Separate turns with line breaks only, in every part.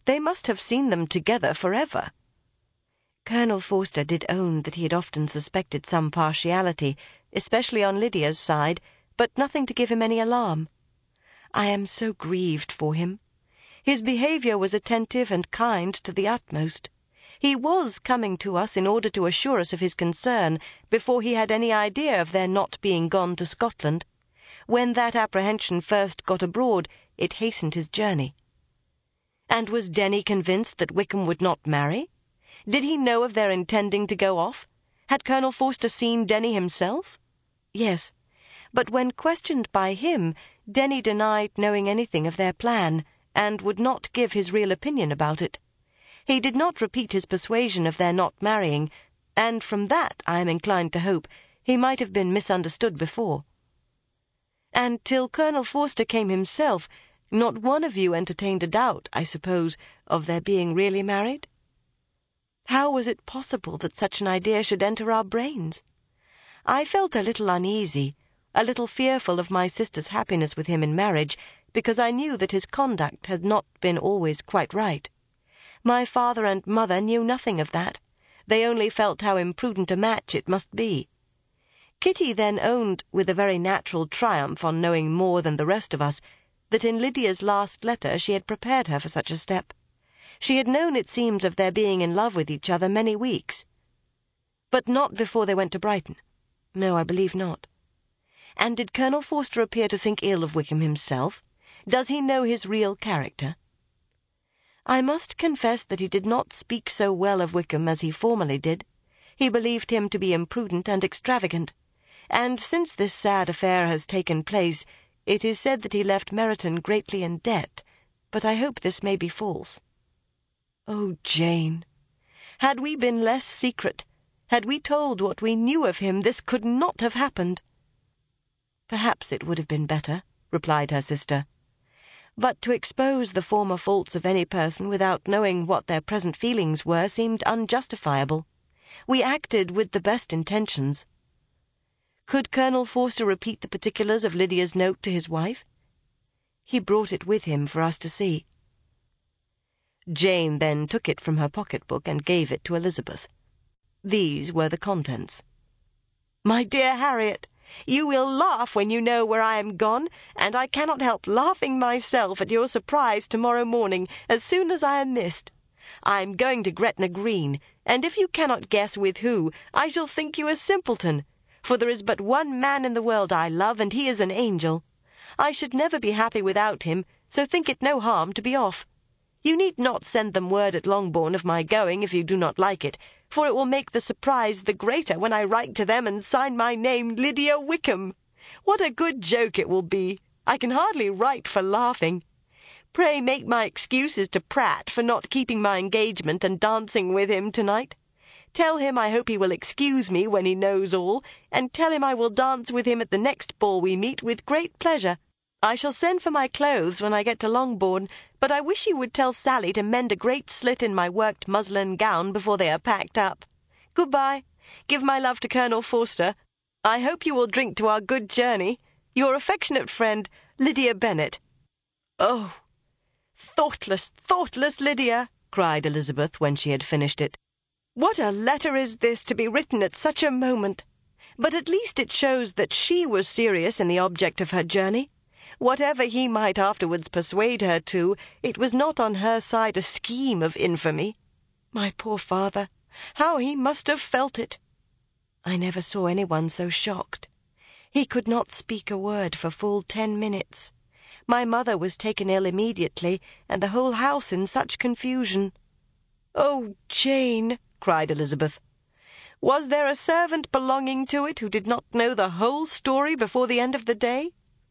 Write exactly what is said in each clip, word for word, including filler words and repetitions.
They must have seen them together forever. Colonel Forster did own that he had often suspected some partiality, especially on Lydia's side, but nothing to give him any alarm. I am so grieved for him. His behaviour was attentive and kind to the utmost. He was coming to us in order to assure us of his concern before he had any idea of their not being gone to Scotland. When that apprehension first got abroad, it hastened his journey. And was Denny convinced that Wickham would not marry? Did he know of their intending to go off? Had Colonel Forster seen Denny himself? Yes, but when questioned by him, Denny denied knowing anything of their plan, and would not give his real opinion about it. He did not repeat his persuasion of their not marrying, and from that, I am inclined to hope, he might have been misunderstood before. And till Colonel Forster came himself, not one of you entertained a doubt, I suppose, of their being really married? How was it possible that such an idea should enter our brains? I felt a little uneasy, a little fearful of my sister's happiness with him in marriage, because I knew that his conduct had not been always quite right. My father and mother knew nothing of that. They only felt how imprudent a match it must be. Kitty then owned, with a very natural triumph on knowing more than the rest of us, that in Lydia's last letter she had prepared her for such a step. She had known, it seems, of their being in love with each other many weeks. But not before they went to Brighton. No, I believe not. And did Colonel Forster appear to think ill of Wickham himself? Does he know his real character? I must confess that he did not speak so well of Wickham as he formerly did. He believed him to be imprudent and extravagant, and since this sad affair has taken place, it is said that he left Meryton greatly in debt, but I hope this may be false. Oh, Jane! Had we been less secret, had we told what we knew of him, this could not have happened. Perhaps it would have been better, replied her sister. But to expose the former faults of any person without knowing what their present feelings were seemed unjustifiable. We acted with the best intentions. Could Colonel Forster repeat the particulars of Lydia's note to his wife? He brought it with him for us to see. Jane then took it from her pocket-book and gave it to Elizabeth. These were the contents. My dear Harriet, you will laugh when you know where I am gone, and I cannot help laughing myself at your surprise tomorrow morning as soon as I am missed. I am going to Gretna Green, and if you cannot guess with who, I shall think you a simpleton, for there is but one man in the world I love, and he is an angel. I should never be happy without him, so think it no harm to be off. You need not send them word at Longbourn of my going if you do not like it, for it will make the surprise the greater when I write to them and sign my name Lydia Wickham. What a good joke it will be! I can hardly write for laughing. Pray make my excuses to Pratt for not keeping my engagement and dancing with him tonight. Tell him I hope he will excuse me when he knows all, and tell him I will dance with him at the next ball we meet with great pleasure. I shall send for my clothes when I get to Longbourn, but I wish you would tell Sally to mend a great slit in my worked muslin gown before they are packed up. Good-bye. Give my love to Colonel Forster. I hope you will drink to our good journey. Your affectionate friend, Lydia Bennet. Oh, thoughtless, thoughtless Lydia, cried Elizabeth when she had finished it. What a letter is this to be written at such a moment! But at least it shows that she was serious in the object of her journey. Whatever he might afterwards persuade her to, it was not on her side a scheme of infamy. My poor father, how he must have felt it! I never saw anyone so shocked. He could not speak a word for full ten minutes. My mother was taken ill immediately, and the whole house in such confusion. Oh, Jane, cried Elizabeth, was there a servant belonging to it who did not know the whole story before the end of the day?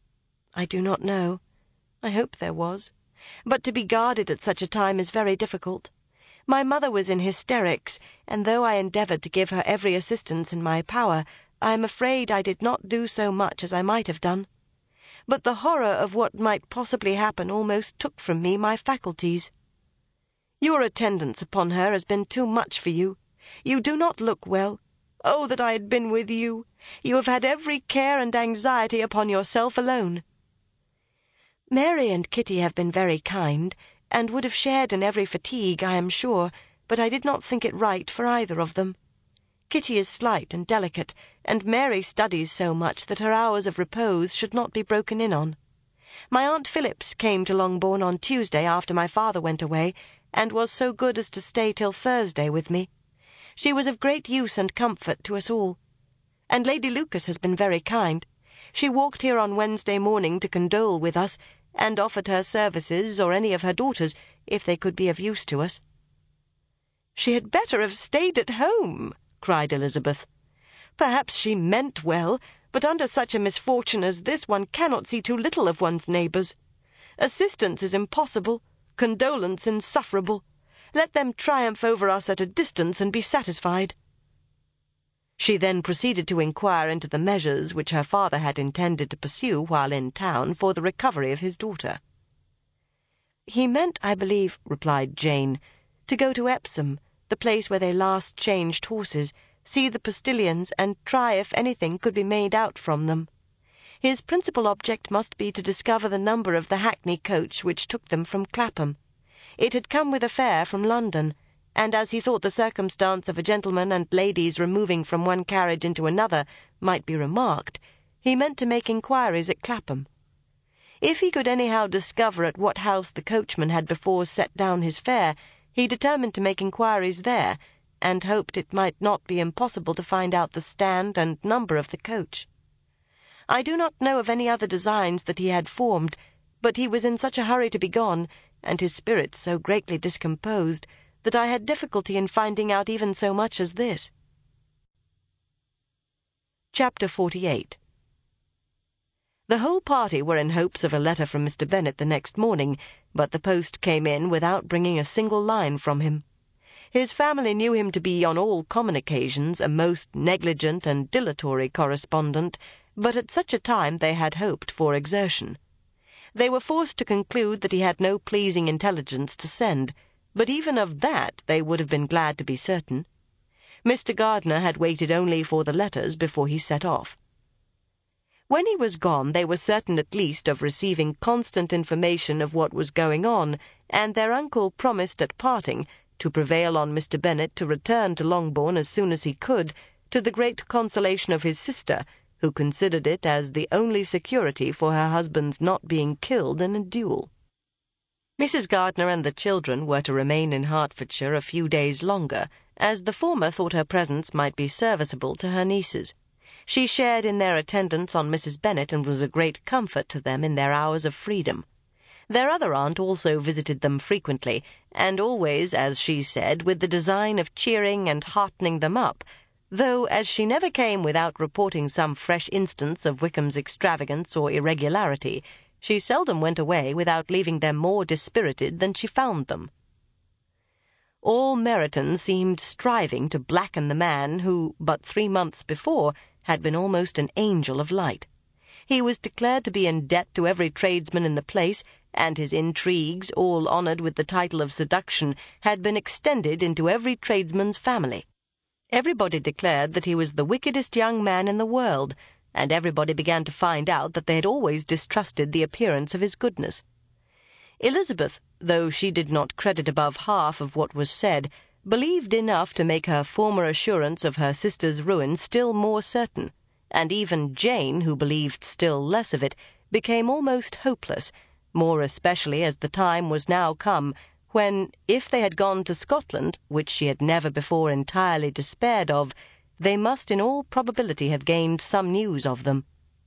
I do not know. I hope there was. But to be guarded at such a time is very difficult. My mother was in hysterics, and though I endeavoured to give her every assistance in my power, I am afraid I did not do so much as I might have done. But the horror of what might possibly happen almost took from me my faculties. Your attendance upon her has been too much for you. You do not look well. Oh, that I had been with you! You have had every care and anxiety upon yourself alone. Mary and Kitty have been very kind, and would have shared in every fatigue, I am sure, but I did not think it right for either of them. Kitty is slight and delicate, and Mary studies so much that her hours of repose should not be broken in on. My Aunt Phillips came to Longbourn on Tuesday after my father went away, and was so good as to stay till Thursday with me. She was of great use and comfort to us all. And Lady Lucas has been very kind. She walked here on Wednesday morning to condole with us, and offered her services or any of her daughters, if they could be of use to us. "She had better have stayed at home," cried Elizabeth. "Perhaps she meant well, but under such a misfortune as this one cannot see too little of one's neighbours. Assistance is impossible, condolence insufferable. Let them triumph over us at a distance and be satisfied." She then proceeded to inquire into the measures which her father had intended to pursue while in town for the recovery of his daughter. "He meant, I believe," replied Jane, "to go to Epsom, the place where they last changed horses, see the postillions, and try if anything could be made out from them. His principal object must be to discover the number of the hackney coach which took them from Clapham. It had come with a fare from London, and as he thought the circumstance of a gentleman and ladies removing from one carriage into another might be remarked, he meant to make inquiries at Clapham. If he could anyhow discover at what house the coachman had before set down his fare, he determined to make inquiries there, and hoped it might not be impossible to find out the stand and number of the coach. I do not know of any other designs that he had formed, but he was in such a hurry to be gone, and his spirits so greatly discomposed, that I had difficulty in finding out even so much as this." Chapter forty-eight. The whole party were in hopes of a letter from Mister Bennet the next morning, but the post came in without bringing a single line from him. His family knew him to be on all common occasions a most negligent and dilatory correspondent, but at such a time they had hoped for exertion. They were forced to conclude that he had no pleasing intelligence to send, but even of that they would have been glad to be certain. Mister Gardiner had waited only for the letters before he set off. When he was gone, they were certain at least of receiving constant information of what was going on, and their uncle promised at parting to prevail on Mister Bennet to return to Longbourn as soon as he could, to the great consolation of his sister, who considered it as the only security for her husband's not being killed in a duel. Missus Gardiner and the children were to remain in Hertfordshire a few days longer, as the former thought her presence might be serviceable to her nieces. She shared in their attendance on Missus Bennet and was a great comfort to them in their hours of freedom. Their other aunt also visited them frequently, and always, as she said, with the design of cheering and heartening them up, though as she never came without reporting some fresh instance of Wickham's extravagance or irregularity, she seldom went away without leaving them more dispirited than she found them. All Meryton seemed striving to blacken the man who, but three months before, had been almost an angel of light. He was declared to be in debt to every tradesman in the place, and his intrigues, all honoured with the title of seduction, had been extended into every tradesman's family. Everybody declared that he was the wickedest young man in the world, and everybody began to find out that they had always distrusted the appearance of his goodness. Elizabeth, though she did not credit above half of what was said, believed enough to make her former assurance of her sister's ruin still more certain, and even Jane, who believed still less of it, became almost hopeless, more especially as the time was now come when, if they had gone to Scotland, which she had never before entirely despaired of, they must in all probability have gained some news of them.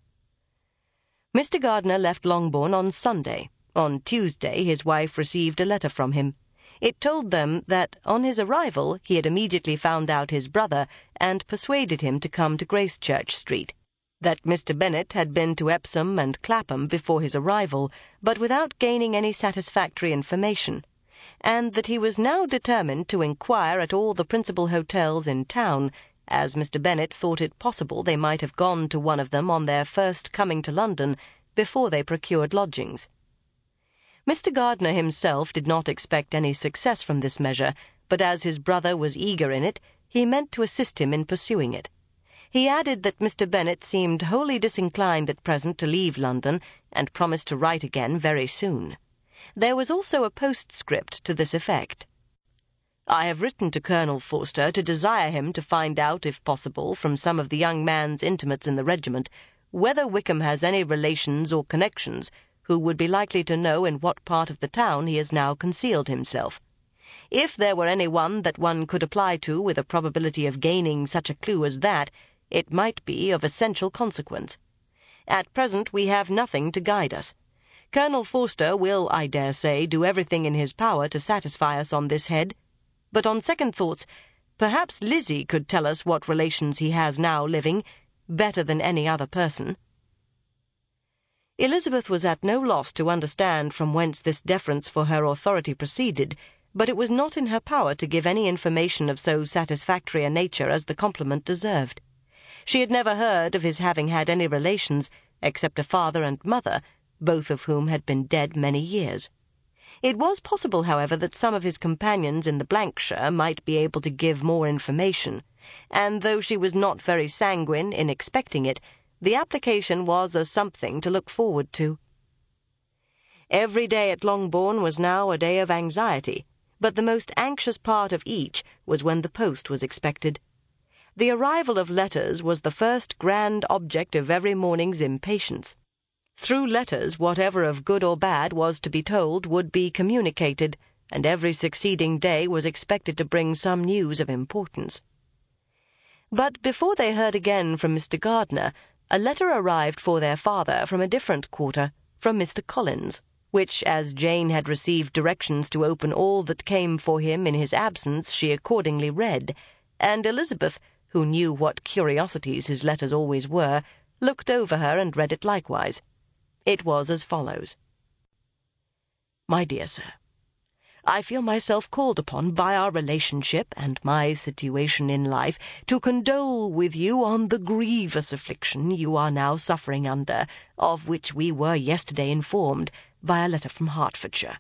Mister Gardiner left Longbourn on Sunday. On Tuesday his wife received a letter from him. It told them that, on his arrival, he had immediately found out his brother and persuaded him to come to Gracechurch Street, that Mister Bennet had been to Epsom and Clapham before his arrival, but without gaining any satisfactory information, and that he was now determined to inquire at all the principal hotels in town, as Mister Bennet thought it possible they might have gone to one of them on their first coming to London, before they procured lodgings. Mister Gardiner himself did not expect any success from this measure, but as his brother was eager in it, he meant to assist him in pursuing it. He added that Mister Bennet seemed wholly disinclined at present to leave London, and promised to write again very soon. There was also a postscript to this effect. "I have written to Colonel Forster to desire him to find out, if possible, from some of the young man's intimates in the regiment, whether Wickham has any relations or connections who would be likely to know in what part of the town he has now concealed himself. If there were any one that one could apply to with a probability of gaining such a clue as that, it might be of essential consequence. At present we have nothing to guide us. Colonel Forster will, I dare say, do everything in his power to satisfy us on this head, but on second thoughts, perhaps Lizzie could tell us what relations he has now living, better than any other person." Elizabeth was at no loss to understand from whence this deference for her authority proceeded, but it was not in her power to give any information of so satisfactory a nature as the compliment deserved. She had never heard of his having had any relations, except a father and mother, both of whom had been dead many years. It was possible, however, that some of his companions in the Blankshire might be able to give more information, and though she was not very sanguine in expecting it, the application was a something to look forward to. Every day at Longbourn was now a day of anxiety, but the most anxious part of each was when the post was expected. The arrival of letters was the first grand object of every morning's impatience. Through letters, whatever of good or bad was to be told would be communicated, and every succeeding day was expected to bring some news of importance. But before they heard again from Mister Gardiner, a letter arrived for their father from a different quarter, from Mister Collins, which, as Jane had received directions to open all that came for him in his absence, she accordingly read, and Elizabeth, who knew what curiosities his letters always were, looked over her and read it likewise. It was as follows. "My dear Sir, I feel myself called upon by our relationship and my situation in life to condole with you on the grievous affliction you are now suffering under, of which we were yesterday informed by a letter from Hertfordshire.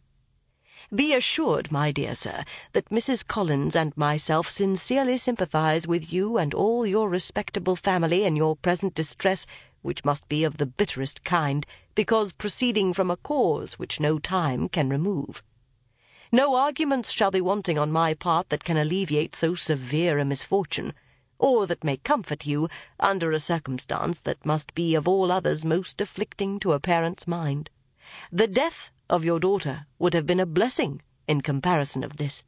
Be assured, my dear sir, that Missus Collins and myself sincerely sympathize with you and all your respectable family in your present distress, which must be of the bitterest kind, because proceeding from a cause which no time can remove. No arguments shall be wanting on my part that can alleviate so severe a misfortune, or that may comfort you under a circumstance that must be of all others most afflicting to a parent's mind. The death of your daughter would have been a blessing in comparison of this,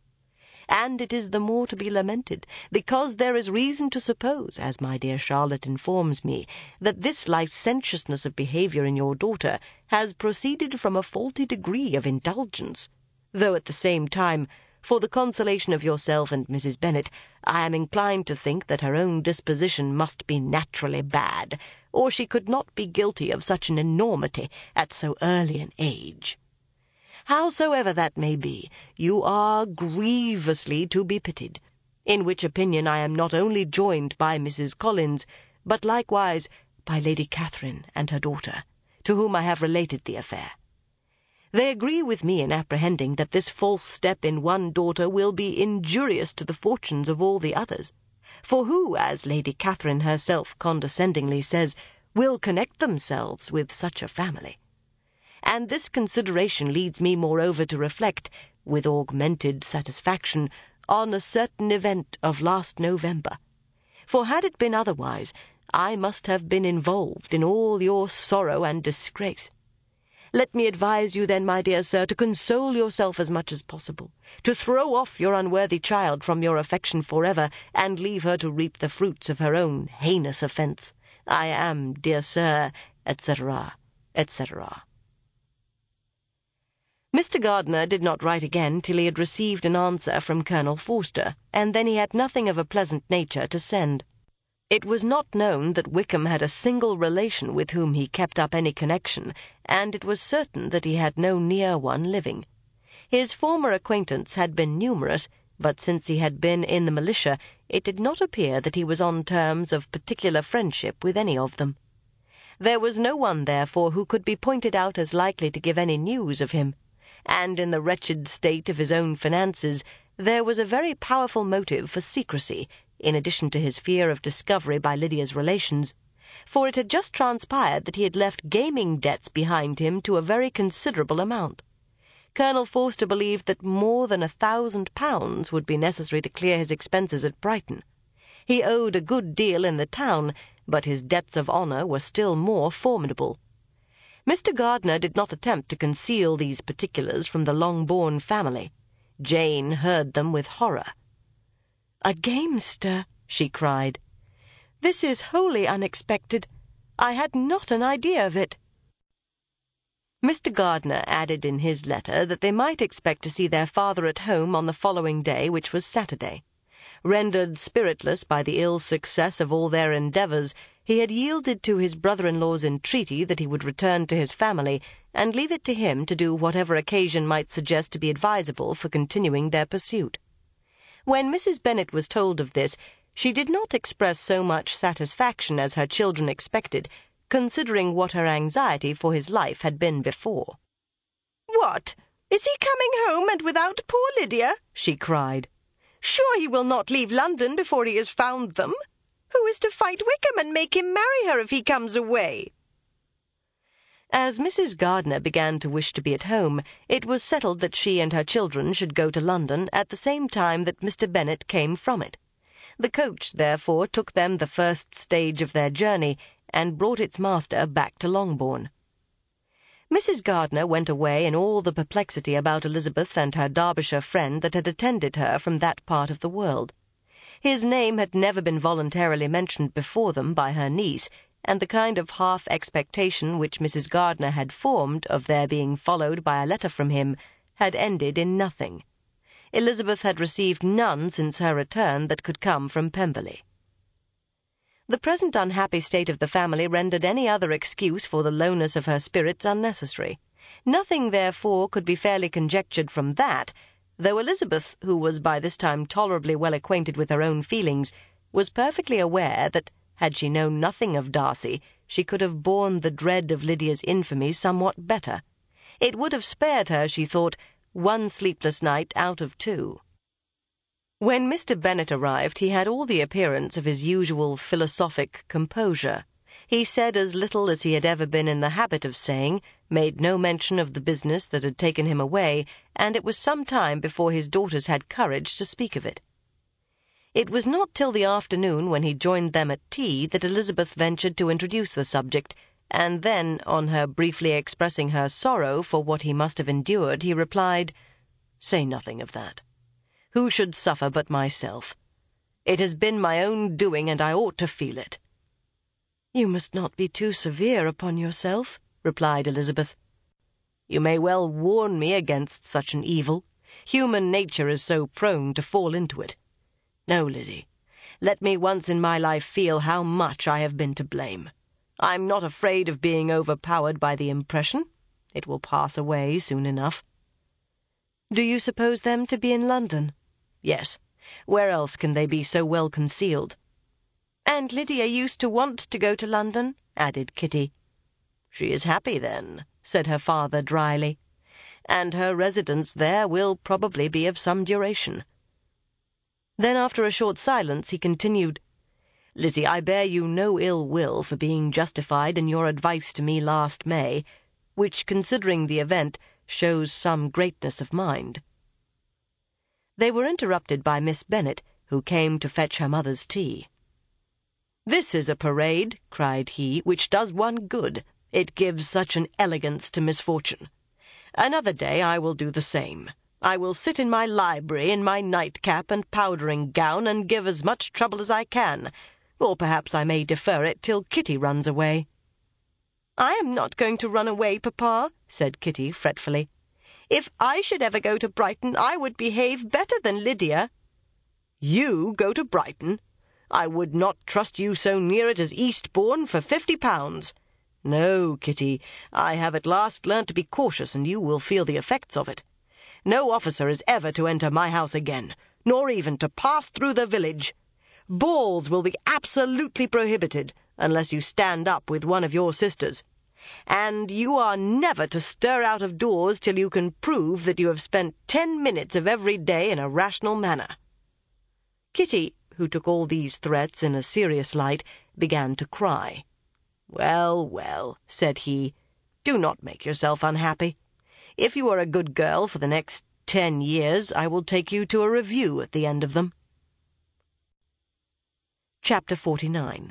and it is the more to be lamented, because there is reason to suppose, as my dear Charlotte informs me, that this licentiousness of behaviour in your daughter has proceeded from a faulty degree of indulgence, though at the same time, for the consolation of yourself and Missus Bennet, I am inclined to think that her own disposition must be naturally bad, or she could not be guilty of such an enormity at so early an age. Howsoever that may be, you are grievously to be pitied, in which opinion I am not only joined by Missus Collins, but likewise by Lady Catherine and her daughter, to whom I have related the affair. They agree with me in apprehending that this false step in one daughter will be injurious to the fortunes of all the others. For who, as Lady Catherine herself condescendingly says, will connect themselves with such a family? And this consideration leads me moreover to reflect, with augmented satisfaction, on a certain event of last November. For had it been otherwise, I must have been involved in all your sorrow and disgrace. Let me advise you then, my dear sir, to console yourself as much as possible, to throw off your unworthy child from your affection forever, and leave her to reap the fruits of her own heinous offence. I am, dear sir, et cetera, et cetera. Mister Gardiner did not write again till he had received an answer from Colonel Forster, and then he had nothing of a pleasant nature to send. It was not known that Wickham had a single relation with whom he kept up any connection, and it was certain that he had no near one living. His former acquaintance had been numerous, but since he had been in the militia, it did not appear that he was on terms of particular friendship with any of them. There was no one, therefore, who could be pointed out as likely to give any news of him, and in the wretched state of his own finances, there was a very powerful motive for secrecy, in addition to his fear of discovery by Lydia's relations, for it had just transpired that he had left gaming debts behind him to a very considerable amount. Colonel Forster believed that more than a thousand pounds would be necessary to clear his expenses at Brighton. He owed a good deal in the town, but his debts of honour were still more formidable. Mister Gardiner did not attempt to conceal these particulars from the Longbourn family. Jane heard them with horror. "A gamester!" she cried. "This is wholly unexpected. I had not an idea of it." Mister Gardiner added in his letter that they might expect to see their father at home on the following day, which was Saturday. Rendered spiritless by the ill success of all their endeavours, he had yielded to his brother-in-law's entreaty that he would return to his family, and leave it to him to do whatever occasion might suggest to be advisable for continuing their pursuit. When Missus Bennet was told of this, she did not express so much satisfaction as her children expected, considering what her anxiety for his life had been before. "What! Is he coming home, and without poor Lydia?" she cried. "Sure he will not leave London before he has found them. Who is to fight Wickham and make him marry her if he comes away?" As Missus Gardiner began to wish to be at home, it was settled that she and her children should go to London at the same time that Mister Bennet came from it. The coach, therefore, took them the first stage of their journey, and brought its master back to Longbourn. Missus Gardiner went away in all the perplexity about Elizabeth and her Derbyshire friend that had attended her from that part of the world. His name had never been voluntarily mentioned before them by her niece, and the kind of half-expectation which Missus Gardiner had formed of their being followed by a letter from him had ended in nothing. Elizabeth had received none since her return that could come from Pemberley. The present unhappy state of the family rendered any other excuse for the lowness of her spirits unnecessary. Nothing, therefore, could be fairly conjectured from that, though Elizabeth, who was by this time tolerably well acquainted with her own feelings, was perfectly aware that, had she known nothing of Darcy, she could have borne the dread of Lydia's infamy somewhat better. It would have spared her, she thought, one sleepless night out of two. When Mister Bennet arrived, he had all the appearance of his usual philosophic composure. He said as little as he had ever been in the habit of saying, made no mention of the business that had taken him away, and it was some time before his daughters had courage to speak of it. It was not till the afternoon, when he joined them at tea, that Elizabeth ventured to introduce the subject, and then, on her briefly expressing her sorrow for what he must have endured, he replied, "Say nothing of that. Who should suffer but myself? It has been my own doing, and I ought to feel it." "You must not be too severe upon yourself," replied Elizabeth. "You may well warn me against such an evil. Human nature is so prone to fall into it. No, Lizzie, let me once in my life feel how much I have been to blame. I'm not afraid of being overpowered by the impression. It will pass away soon enough." "Do you suppose them to be in London?" "Yes. Where else can they be so well concealed?" "And Lydia used to want to go to London," added Kitty. "She is happy, then," said her father dryly, "and her residence there will probably be of some duration." Then, after a short silence, he continued, "Lizzie, I bear you no ill will for being justified in your advice to me last May, which, considering the event, shows some greatness of mind." They were interrupted by Miss Bennet, who came to fetch her mother's tea. "This is a parade," cried he, "which does one good. It gives such an elegance to misfortune. Another day I will do the same. I will sit in my library in my nightcap and powdering gown and give as much trouble as I can, or perhaps I may defer it till Kitty runs away." "I am not going to run away, Papa," said Kitty fretfully. "If I should ever go to Brighton, I would behave better than Lydia." "You go to Brighton? I would not trust you so near it as Eastbourne for fifty pounds. No, Kitty, I have at last learnt to be cautious, and you will feel the effects of it. No officer is ever to enter my house again, nor even to pass through the village. Balls will be absolutely prohibited, unless you stand up with one of your sisters. And you are never to stir out of doors till you can prove that you have spent ten minutes of every day in a rational manner." Kitty, who took all these threats in a serious light, began to cry. "Well, well," said he, "do not make yourself unhappy. If you are a good girl for the next ten years, I will take you to a review at the end of them. Chapter forty-nine.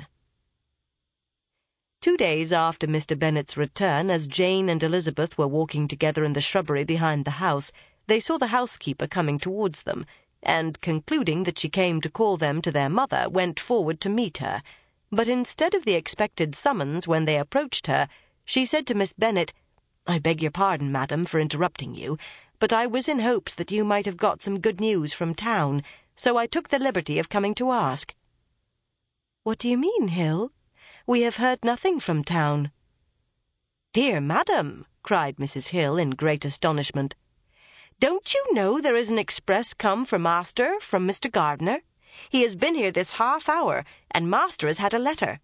Two days after Mister Bennet's return, as Jane and Elizabeth were walking together in the shrubbery behind the house, they saw the housekeeper coming towards them, and, concluding that she came to call them to their mother, went forward to meet her. But instead of the expected summons when they approached her, she said to Miss Bennet, "I beg your pardon, madam, for interrupting you, but I was in hopes that you might have got some good news from town, so I took the liberty of coming to ask." "What do you mean, Hill? We have heard nothing from town." "Dear madam," cried Missus Hill in great astonishment, "don't you know there is an express come for master from Mister Gardiner? He has been here this half hour, and master has had a letter."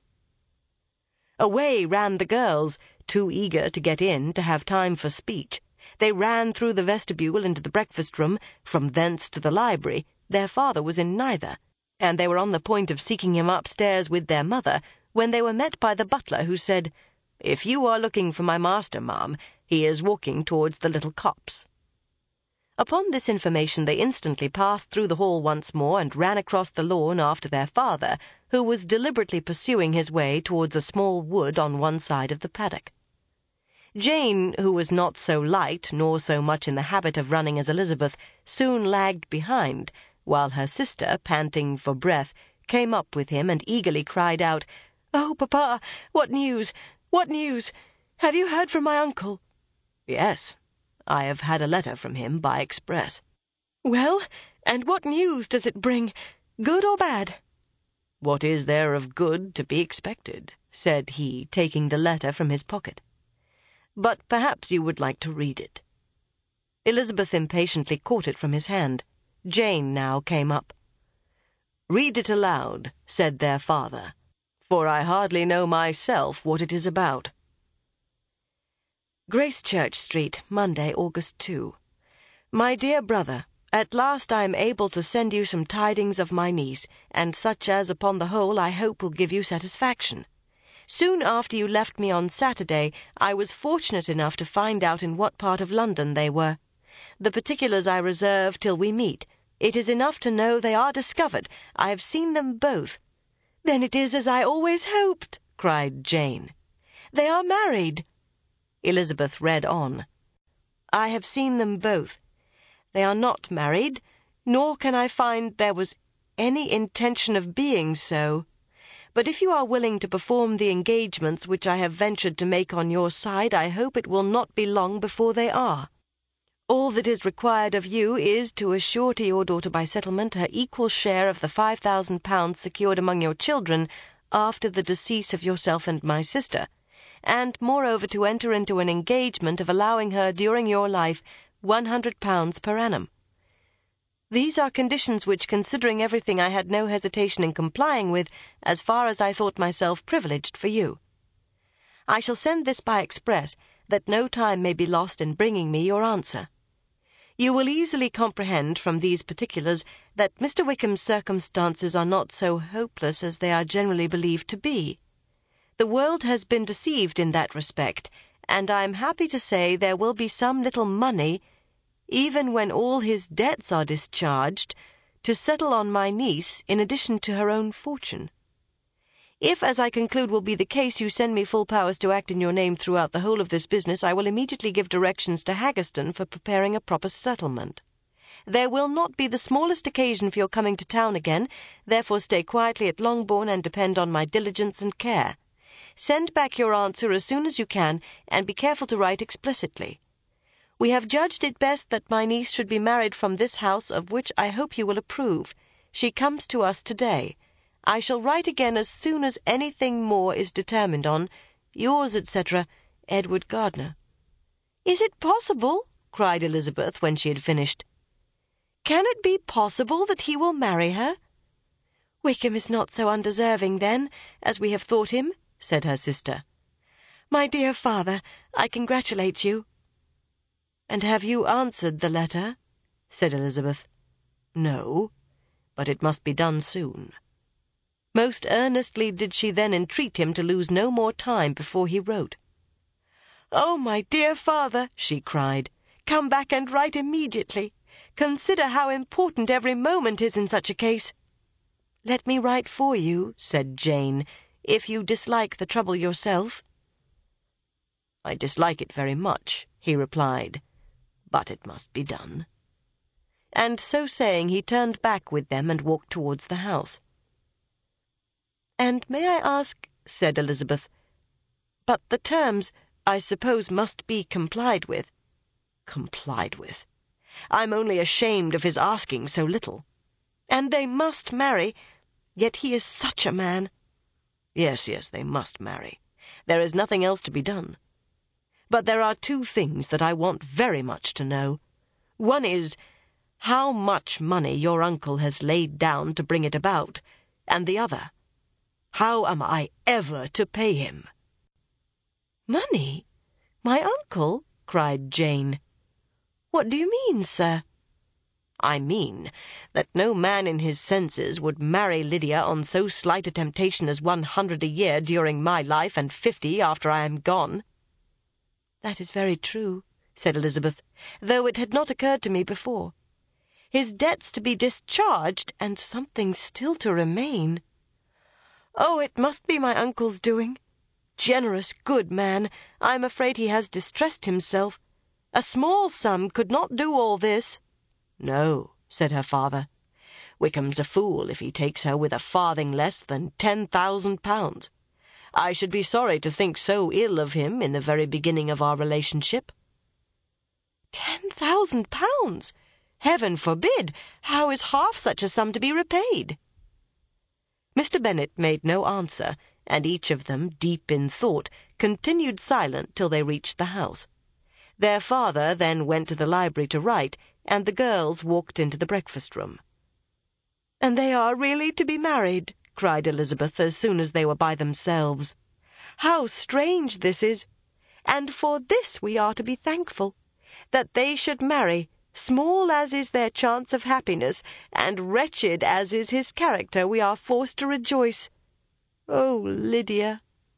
Away ran the girls, too eager to get in to have time for speech. They ran through the vestibule into the breakfast-room, from thence to the library. Their father was in neither, and they were on the point of seeking him upstairs with their mother, when they were met by the butler, who said, "If you are looking for my master, ma'am, he is walking towards the little copse." Upon this information they instantly passed through the hall once more and ran across the lawn after their father, who was deliberately pursuing his way towards a small wood on one side of the paddock. Jane, who was not so light nor so much in the habit of running as Elizabeth, soon lagged behind, while her sister, panting for breath, came up with him and eagerly cried out, "Oh, papa, what news? What news? Have you heard from my uncle?" "Yes, I have had a letter from him by express." "Well, and what news does it bring, good or bad?" "What is there of good to be expected?" said he, taking the letter from his pocket. "But perhaps you would like to read it." Elizabeth impatiently caught it from his hand. Jane now came up. "Read it aloud," said their father, "for I hardly know myself what it is about." Gracechurch Street, Monday, August second. My dear brother, at last I am able to send you some tidings of my niece, and such as, upon the whole, I hope will give you satisfaction. Soon after you left me on Saturday, I was fortunate enough to find out in what part of London they were. The particulars I reserve till we meet. It is enough to know they are discovered. I have seen them both. "Then it is as I always hoped," cried Jane. "They are married." Elizabeth read on. "I have seen them both. They are not married, nor can I find there was any intention of being so. But if you are willing to perform the engagements which I have ventured to make on your side, I hope it will not be long before they are. All that is required of you is to assure to your daughter by settlement her equal share of the five thousand pounds secured among your children after the decease of yourself and my sister, and moreover to enter into an engagement of allowing her during your life one hundred pounds per annum. These are conditions which, considering everything, I had no hesitation in complying with, as far as I thought myself privileged for you. I shall send this by express, that no time may be lost in bringing me your answer. You will easily comprehend from these particulars that Mister Wickham's circumstances are not so hopeless as they are generally believed to be. The world has been deceived in that respect, and I am happy to say there will be some little money, even when all his debts are discharged, to settle on my niece in addition to her own fortune. If, as I conclude will be the case, you send me full powers to act in your name throughout the whole of this business, I will immediately give directions to Haggerston for preparing a proper settlement. There will not be the smallest occasion for your coming to town again, therefore stay quietly at Longbourn and depend on my diligence and care. Send back your answer as soon as you can, and be careful to write explicitly. We have judged it best that my niece should be married from this house, of which I hope you will approve. She comes to us today. I shall write again as soon as anything more is determined on. Yours, et cetera, Edward Gardiner. "Is it possible?" cried Elizabeth when she had finished. "Can it be possible that he will marry her?" "Wickham is not so undeserving, then, as we have thought him," said her sister. "My dear father, I congratulate you." "And have you answered the letter?" said Elizabeth. "No, but it must be done soon." Most earnestly did she then entreat him to lose no more time before he wrote. "Oh, my dear father," she cried, Come back and write immediately. Consider how important every moment is in such a case." "Let me write for you," said Jane, "if you dislike the trouble yourself."
"I dislike it very much," he replied, "but it must be done."
And so saying, he turned back with them and walked towards the house. "And may I ask," said Elizabeth, "but the terms, I suppose, must be complied with."
"Complied with? I'm only ashamed of his asking so little."
"And they must marry. Yet he is such a man."
"Yes, yes, they must marry. There is nothing else to be done. But there are two things that I want very much to know. One is, how much money your uncle has laid down to bring it about, and the other, how am I ever to pay him?"
"Money? My uncle?" cried Jane. "What do you mean, sir?"
"I mean that no man in his senses would marry Lydia on so slight a temptation as one hundred a year during my life and fifty after I am gone."
"That is very true," said Elizabeth, "though it had not occurred to me before. His debts to be discharged, and something still to remain. Oh, it must be my uncle's doing. Generous, good man, I am afraid he has distressed himself. A small sum could not do all this."
"No," said her father. "Wickham's a fool if he takes her with a farthing less than ten thousand pounds. I should be sorry to think so ill of him in the very beginning of our relationship."
Ten thousand pounds! Heaven forbid! How is half such a sum to be repaid?"
Mister Bennet made no answer, and each of them, deep in thought, continued silent till they reached the house. Their father then went to the library to write, and the girls walked into the breakfast-room.
"And they are really to be married?" cried Elizabeth as soon as they were by themselves. "How strange this is! And for this we are to be thankful, that they should marry, small as is their chance of happiness, and wretched as is his character, we are forced to rejoice. Oh, Lydia!"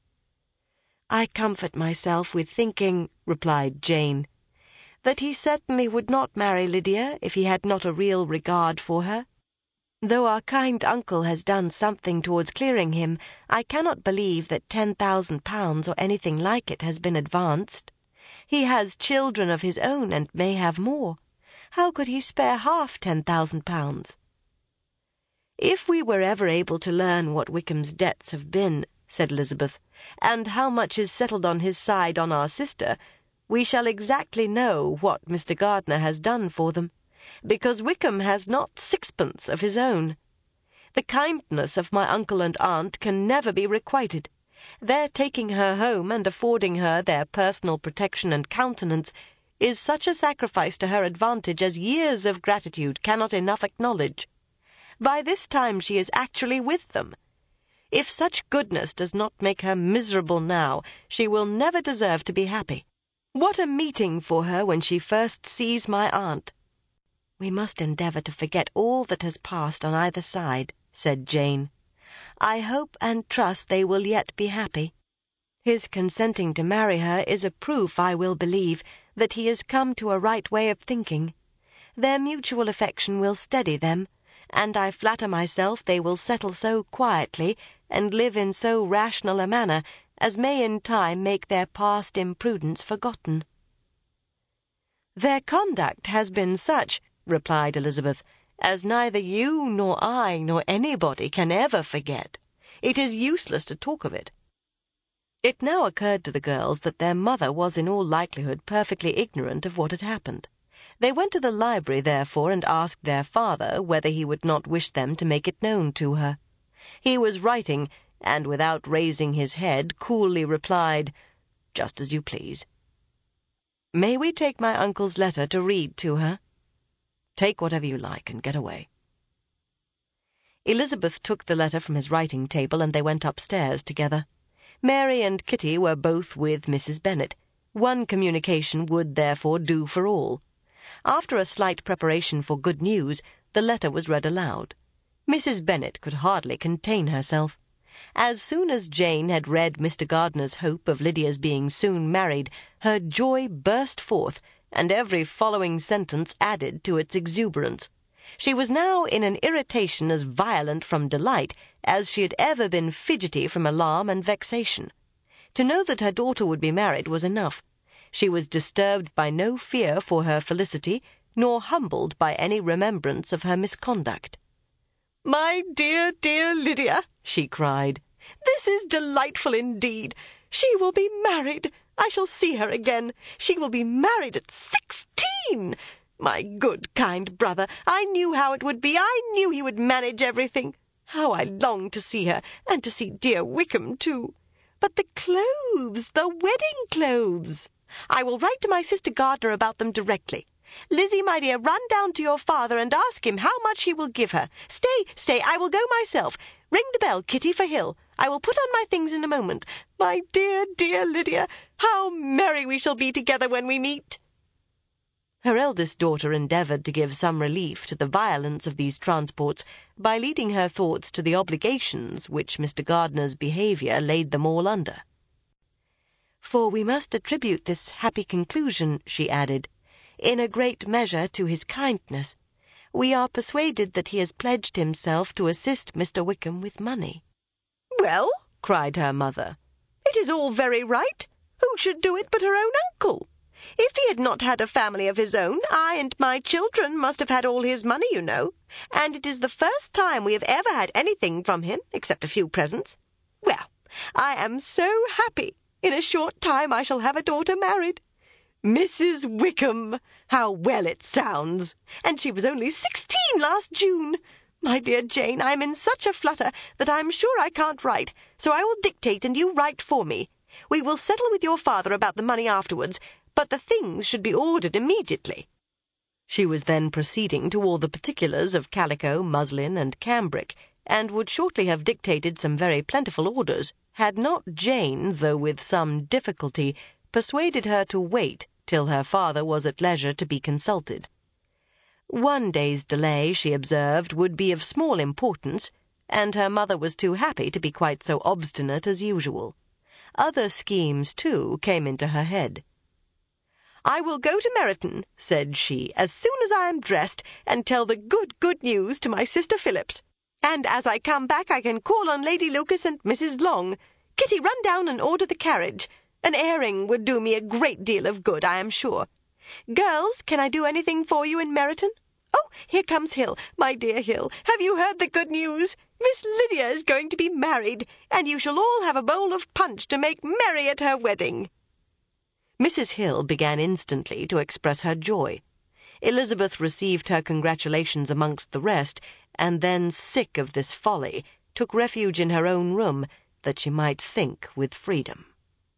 "I comfort myself with thinking," replied Jane, "that he certainly would not marry Lydia if he had not a real regard for her. Though our kind uncle has done something towards clearing him, I cannot believe that ten thousand pounds or anything like it has been advanced. He has children of his own and may have more. How could he spare half ten thousand pounds?" "If we were ever able to learn what Wickham's debts have been," said Elizabeth, "and how much is settled on his side on our sister, we shall exactly know what Mister Gardiner has done for them, because Wickham has not sixpence of his own. The kindness of my uncle and aunt can never be requited. Their taking her home and affording her their personal protection and countenance is such a sacrifice to her advantage as years of gratitude cannot enough acknowledge. By this time she is actually with them. If such goodness does not make her miserable now, she will never deserve to be happy. What a meeting for her when she first sees my aunt!" "We must endeavour to forget all that has passed on either side," said Jane. "I hope and trust they will yet be happy. His consenting to marry her is a proof, I will believe, that he has come to a right way of thinking. Their mutual affection will steady them, and I flatter myself they will settle so quietly and live in so rational a manner as may in time make their past imprudence forgotten." "Their conduct has been such," replied Elizabeth, "as neither you nor I nor anybody can ever forget. It is useless to talk of it." It now occurred to the girls that their mother was in all likelihood perfectly ignorant of what had happened. They went to the library, therefore, and asked their father whether he would not wish them to make it known to her. He was writing, and without raising his head, coolly replied, "Just as you please." "May we take my uncle's letter to read to her?" "Take whatever you like and get away." Elizabeth took the letter from his writing-table, and they went upstairs together. Mary and Kitty were both with Missus Bennet. One communication would, therefore, do for all. After a slight preparation for good news, the letter was read aloud. Missus Bennet could hardly contain herself. As soon as Jane had read Mister Gardiner's hope of Lydia's being soon married, her joy burst forth,
and every following sentence added to its exuberance. She was now in an irritation as violent from delight as she had ever been fidgety from alarm and vexation. To know that her daughter would be married was enough. She was disturbed by no fear for her felicity, nor humbled by any remembrance of her misconduct. "My dear, dear Lydia," she cried, "this is delightful indeed. She will be married. I shall see her again. She will be married at sixteen. My good, kind brother, I knew how it would be. I knew he would manage everything. How I long to see her, and to see dear Wickham, too. But the clothes, the wedding clothes! I will write to my sister Gardiner about them directly. Lizzie, my dear, run down to your father and ask him how much he will give her. Stay, stay, I will go myself. Ring the bell, Kitty, for Hill. I will put on my things in a moment. My dear, dear Lydia, how merry we shall be together when we meet." Her eldest daughter endeavoured to give some relief to the violence of these transports by leading her thoughts to the obligations which Mister Gardiner's behaviour laid them all under. "For we must attribute this happy conclusion," she added, "in a great measure to his kindness. We are persuaded that he has pledged himself to assist Mister Wickham with money." "Well," cried her mother, "it is all very right. Who should do it but her own uncle? If he had not had a family of his own, I and my children must have had all his money, you know, and it is the first time we have ever had anything from him, except a few presents. Well, I am so happy. In a short time I shall have a daughter married. Missus Wickham! How well it sounds! And she was only sixteen last June. My dear Jane, I am in such a flutter that I am sure I can't write, so I will dictate and you write for me. We will settle with your father about the money afterwards, but the things should be ordered immediately." She was then proceeding to all the particulars of calico, muslin, and cambric, and would shortly have dictated some very plentiful orders, had not Jane, though with some difficulty, persuaded her to wait till her father was at leisure to be consulted. One day's delay, she observed, would be of small importance, and her mother was too happy to be quite so obstinate as usual. Other schemes, too, came into her head. "I will go to Meryton," said she, "as soon as I am dressed, and tell the good, good news to my sister Phillips. And as I come back I can call on Lady Lucas and Missus Long. Kitty, run down and order the carriage. An airing would do me a great deal of good, I am sure. Girls, can I do anything for you in Meryton? Oh, here comes Hill. My dear Hill, have you heard the good news? Miss Lydia is going to be married, and you shall all have a bowl of punch to make merry at her wedding." Missus Hill began instantly to express her joy. Elizabeth received her congratulations amongst the rest, and then, sick of this folly, took refuge in her own room, that she might think with freedom.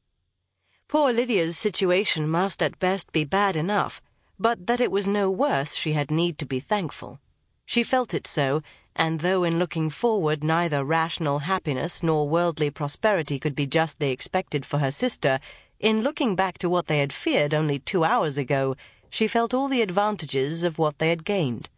Poor Lydia's situation must at best be bad enough, but that it was no worse she had need to be thankful. She felt it so, and though in looking forward neither rational happiness nor worldly prosperity could be justly expected for her sister, in looking back to what they had feared only two hours ago, she felt all the advantages of what they had gained.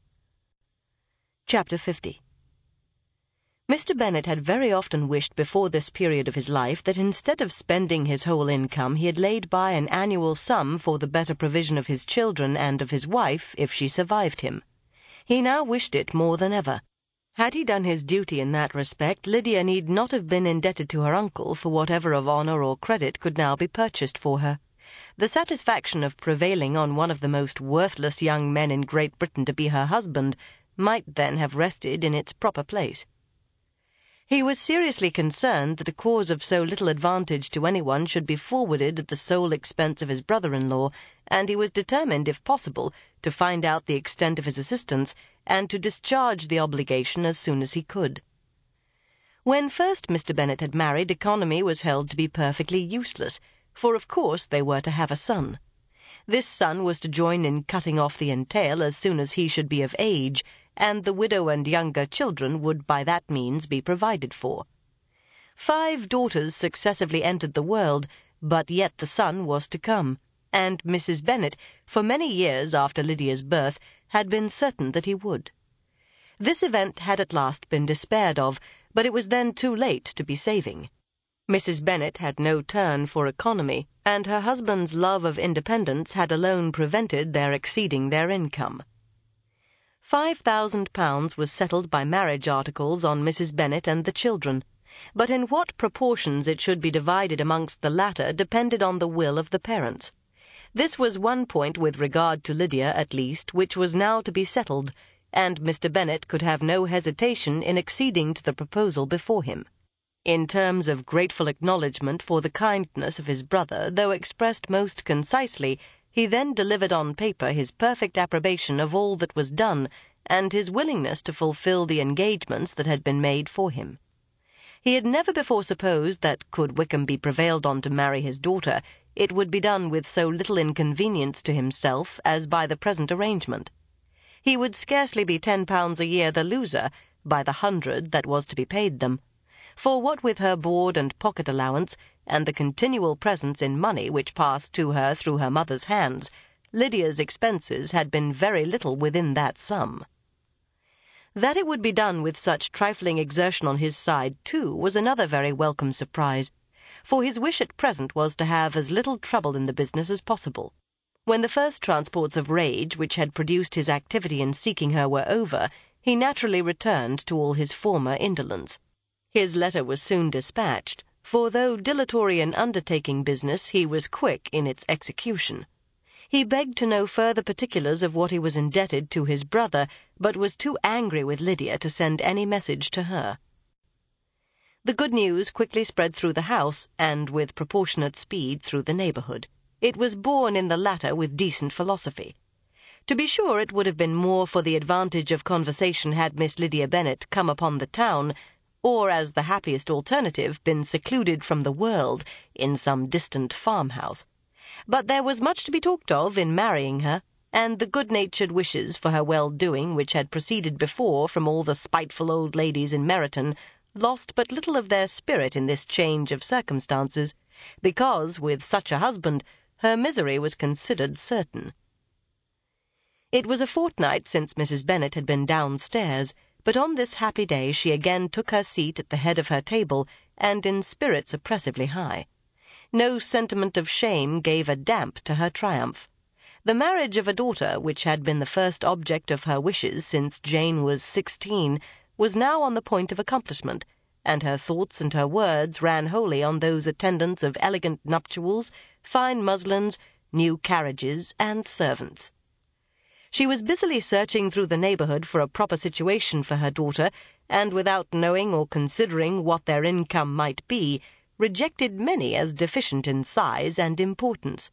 Chapter fifty. Mister Bennet had very often wished before this period of his life that instead of spending his whole income he had laid by an annual sum for the better provision of his children and of his wife if she survived him. He now wished it more than ever. Had he done his duty in that respect, Lydia need not have been indebted to her uncle for whatever of honour or credit could now be purchased for her. The satisfaction of prevailing on one of the most worthless young men in Great Britain to be her husband might then have rested in its proper place. He was seriously concerned that a cause of so little advantage to anyone should be forwarded at the sole expense of his brother-in-law, and he was determined, if possible, to find out the extent of his assistance, and to discharge the obligation as soon as he could. When first Mister Bennet had married, economy was held to be perfectly useless, for of course they were to have a son. This son was to join in cutting off the entail as soon as he should be of age, and the widow and younger children would by that means be provided for. Five daughters successively entered the world, but yet the son was to come, and Missus Bennet, for many years after Lydia's birth, had been certain that he would. This event had at last been despaired of, but it was then too late to be saving. Missus Bennet had no turn for economy, and her husband's love of independence had alone prevented their exceeding their income. Five thousand pounds was settled by marriage articles on Missus Bennet and the children, but in what proportions it should be divided amongst the latter depended on the will of the parents. This was one point with regard to Lydia, at least, which was now to be settled, and Mister Bennet could have no hesitation in acceding to the proposal before him. In terms of grateful acknowledgment for the kindness of his brother, though expressed most concisely, he then delivered on paper his perfect approbation of all that was done, and his willingness to fulfil the engagements that had been made for him. He had never before supposed that, could Wickham be prevailed on to marry his daughter, it would be done with so little inconvenience to himself as by the present arrangement. He would scarcely be ten pounds a year the loser by the hundred that was to be paid them, for what with her board and pocket allowance, and the continual presents in money which passed to her through her mother's hands, Lydia's expenses had been very little within that sum. That it would be done with such trifling exertion on his side, too, was another very welcome surprise, for his wish at present was to have as little trouble in the business as possible. When the first transports of rage which had produced his activity in seeking her were over, he naturally returned to all his former indolence. His letter was soon dispatched, for though dilatory in undertaking business, he was quick in its execution. He begged to know further particulars of what he was indebted to his brother, but was too angry with Lydia to send any message to her. The good news quickly spread through the house, and with proportionate speed through the neighbourhood. It was borne in the latter with decent philosophy. To be sure, it would have been more for the advantage of conversation had Miss Lydia Bennet come upon the town, or, as the happiest alternative, been secluded from the world in some distant farmhouse. But there was much to be talked of in marrying her, and the good-natured wishes for her well-doing which had proceeded before from all the spiteful old ladies in Meryton lost but little of their spirit in this change of circumstances, because, with such a husband, her misery was considered certain. It was a fortnight since Missus Bennet had been downstairs, but on this happy day she again took her seat at the head of her table, and in spirits oppressively high. No sentiment of shame gave a damp to her triumph. The marriage of a daughter, which had been the first object of her wishes since Jane was sixteen, was now on the point of accomplishment, and her thoughts and her words ran wholly on those attendants of elegant nuptials, fine muslins, new carriages, and servants. She was busily searching through the neighbourhood for a proper situation for her daughter, and without knowing or considering what their income might be, rejected many as deficient in size and importance.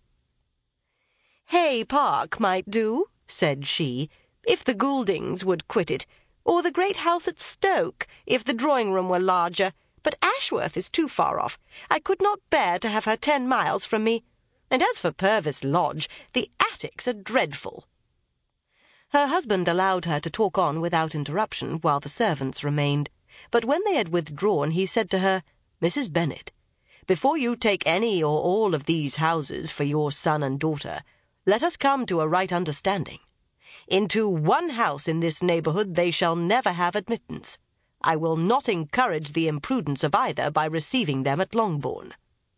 "Hay Park might do," said she, "if the Gouldings would quit it, or the great house at Stoke, if the drawing-room were larger, but Ashworth is too far off. I could not bear to have her ten miles from me. And as for Purvis Lodge, the attics are dreadful." Her husband allowed her to talk on without interruption while the servants remained, but when they had withdrawn he said to her, "Missus Bennet, before you take any or all of these houses for your son and daughter, let us come to a right understanding. Into one house in this neighbourhood they shall never have admittance. I will not encourage the imprudence of either by receiving them at Longbourn."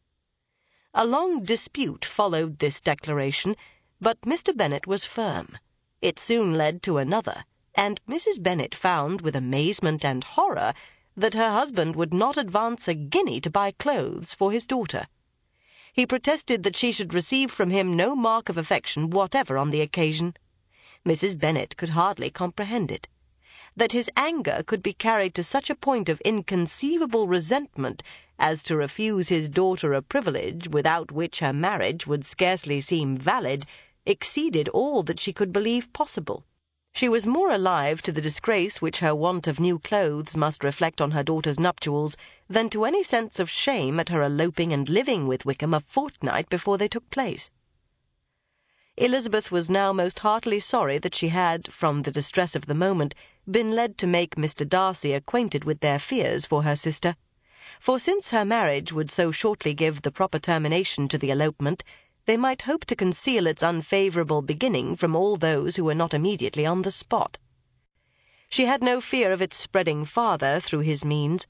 A long dispute followed this declaration, but Mister Bennet was firm. It soon led to another, and Missus Bennet found with amazement and horror that her husband would not advance a guinea to buy clothes for his daughter. He protested that she should receive from him no mark of affection whatever on the occasion. Missus Bennet could hardly comprehend it. That his anger could be carried to such a point of inconceivable resentment as to refuse his daughter a privilege without which her marriage would scarcely seem valid exceeded all that she could believe possible. She was more alive to the disgrace which her want of new clothes must reflect on her daughter's nuptials than to any sense of shame at her eloping and living with Wickham a fortnight before they took place. Elizabeth was now most heartily sorry that she had, from the distress of the moment, been led to make Mister Darcy acquainted with their fears for her sister, for since her marriage would so shortly give the proper termination to the elopement, they might hope to conceal its unfavourable beginning from all those who were not immediately on the spot. She had no fear of its spreading farther through his means.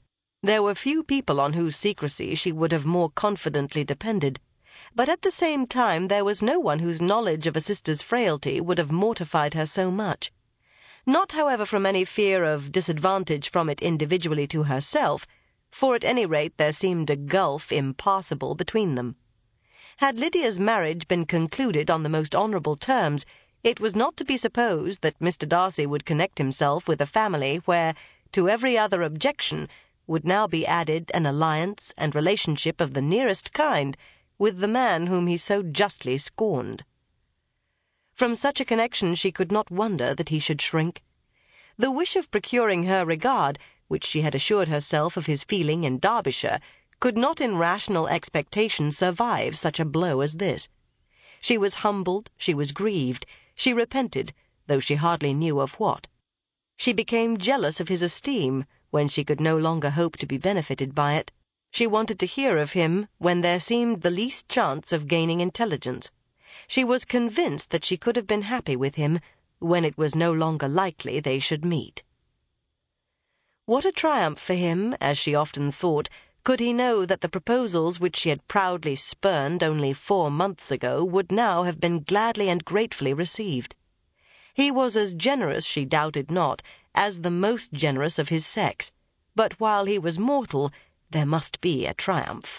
There were few people on whose secrecy she would have more confidently depended, but at the same time there was no one whose knowledge of a sister's frailty would have mortified her so much. Not, however, from any fear of disadvantage from it individually to herself, for at any rate there seemed a gulf impassable between them. Had Lydia's marriage been concluded on the most honourable terms, it was not to be supposed that Mister Darcy would connect himself with a family where, to every other objection, would now be added an alliance and relationship of the nearest kind with the man whom he so justly scorned. From such a connection she could not wonder that he should shrink. The wish of procuring her regard, which she had assured herself of his feeling in Derbyshire, could not in rational expectation survive such a blow as this. She was humbled, she was grieved, she repented, though she hardly knew of what. She became jealous of his esteem when she could no longer hope to be benefited by it. She wanted to hear of him when there seemed the least chance of gaining intelligence. She was convinced that she could have been happy with him when it was no longer likely they should meet. What a triumph for him, as she often thought, could he know that the proposals which she had proudly spurned only four months ago would now have been gladly and gratefully received. He was as generous, she doubted not, as the most generous of his sex, but while he was mortal, there must be a triumph.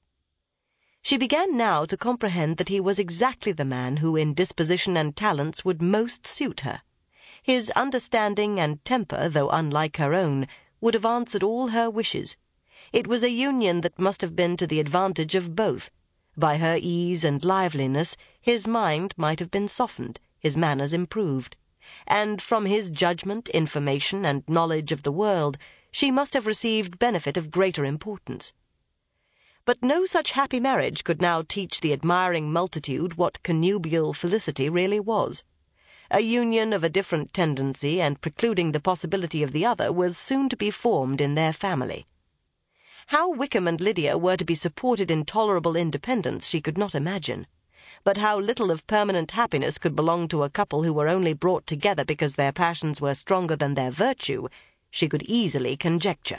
She began now to comprehend that he was exactly the man who in disposition and talents would most suit her. His understanding and temper, though unlike her own, would have answered all her wishes. It was a union that must have been to the advantage of both. By her ease and liveliness his mind might have been softened, his manners improved, and from his judgment, information, and knowledge of the world she must have received benefit of greater importance. But no such happy marriage could now teach the admiring multitude what connubial felicity really was. A union of a different tendency and precluding the possibility of the other was soon to be formed in their family. How Wickham and Lydia were to be supported in tolerable independence she could not imagine, but how little of permanent happiness could belong to a couple who were only brought together because their passions were stronger than their virtue, she could easily conjecture.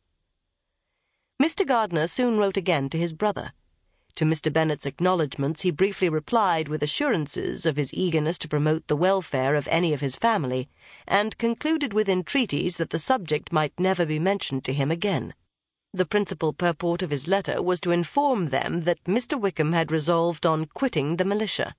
Mister Gardiner soon wrote again to his brother. To Mister Bennet's acknowledgments he briefly replied with assurances of his eagerness to promote the welfare of any of his family, and concluded with entreaties that the subject might never be mentioned to him again. The principal purport of his letter was to inform them that Mister Wickham had resolved on quitting the militia.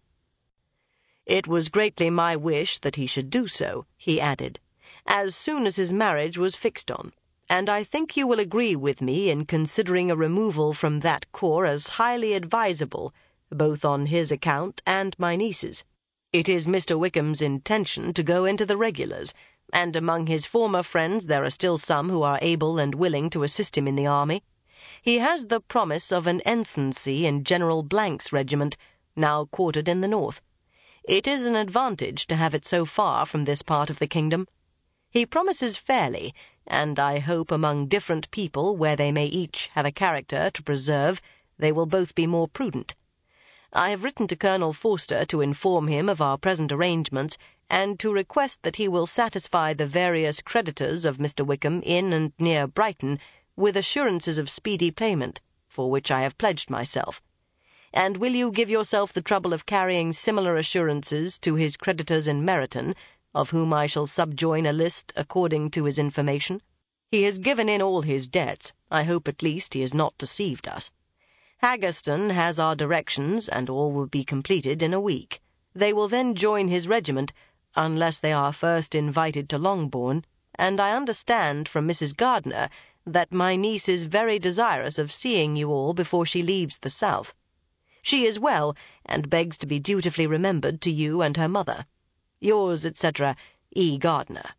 It was greatly my wish that he should do so, he added, as soon as his marriage was fixed on, and I think you will agree with me in considering a removal from that corps as highly advisable, both on his account and my niece's. It is Mister Wickham's intention to go into the regulars, and among his former friends there are still some who are able and willing to assist him in the army. He has the promise of an ensigncy in General Blank's regiment, now quartered in the north. It is an advantage to have it so far from this part of the kingdom. He promises fairly, and I hope among different people, where they may each have a character to preserve, they will both be more prudent. I have written to Colonel Forster to inform him of our present arrangements, and to request that he will satisfy the various creditors of Mister Wickham in and near Brighton with assurances of speedy payment, for which I have pledged myself. And will you give yourself the trouble of carrying similar assurances to his creditors in Meryton, of whom I shall subjoin a list according to his information? He has given in all his debts. I hope at least he has not deceived us. Haggerston has our directions, and all will be completed in a week. They will then join his regiment, unless they are first invited to Longbourn, and I understand from Missus Gardiner that my niece is very desirous of seeing you all before she leaves the south. She is well, and begs to be dutifully remembered to you and her mother. Yours, et cetera, E. Gardiner.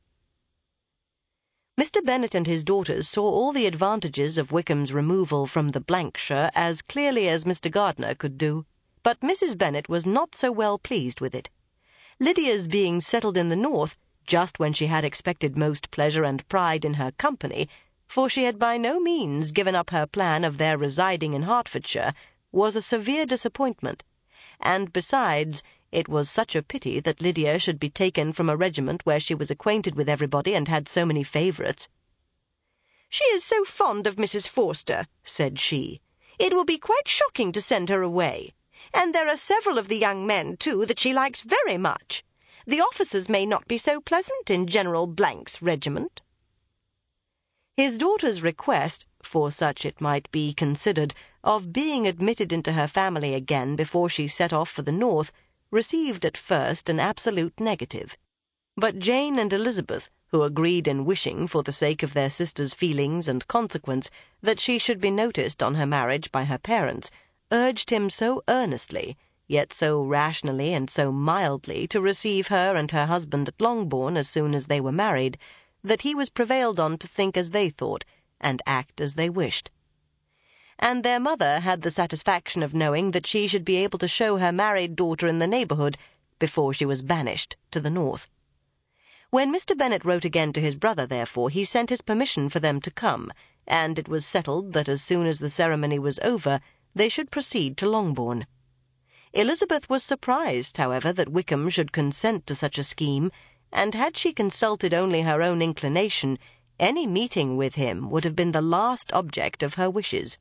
Mister Bennet and his daughters saw all the advantages of Wickham's removal from the Blankshire as clearly as Mister Gardiner could do, but Missus Bennet was not so well pleased with it. Lydia's being settled in the north, just when she had expected most pleasure and pride in her company, for she had by no means given up her plan of their residing in Hertfordshire, was a severe disappointment, and besides, it was such a pity that Lydia should be taken from a regiment where she was acquainted with everybody and had so many favourites. "She is so fond of Missus Forster," said she. "It will be quite shocking to send her away. And there are several of the young men, too, that she likes very much. The officers may not be so pleasant in General Blank's regiment." His daughter's request, for such it might be considered, of being admitted into her family again before she set off for the north, received at first an absolute negative. But Jane and Elizabeth, who agreed in wishing, for the sake of their sister's feelings and consequence, that she should be noticed on her marriage by her parents, urged him so earnestly, yet so rationally and so mildly, to receive her and her husband at Longbourn as soon as they were married, that he was prevailed on to think as they thought, and act as they wished. And their mother had the satisfaction of knowing that she should be able to show her married daughter in the neighbourhood before she was banished to the north. When Mister Bennet wrote again to his brother, therefore, he sent his permission for them to come, and it was settled that as soon as the ceremony was over, they should proceed to Longbourn. Elizabeth was surprised, however, that Wickham should consent to such a scheme, and had she consulted only her own inclination, any meeting with him would have been the last object of her wishes.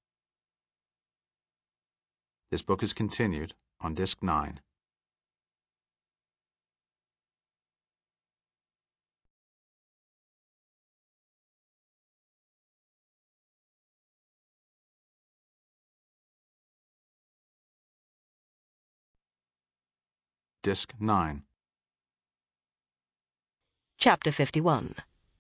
This book is continued on Disc nine. Disc nine.
Chapter fifty-one.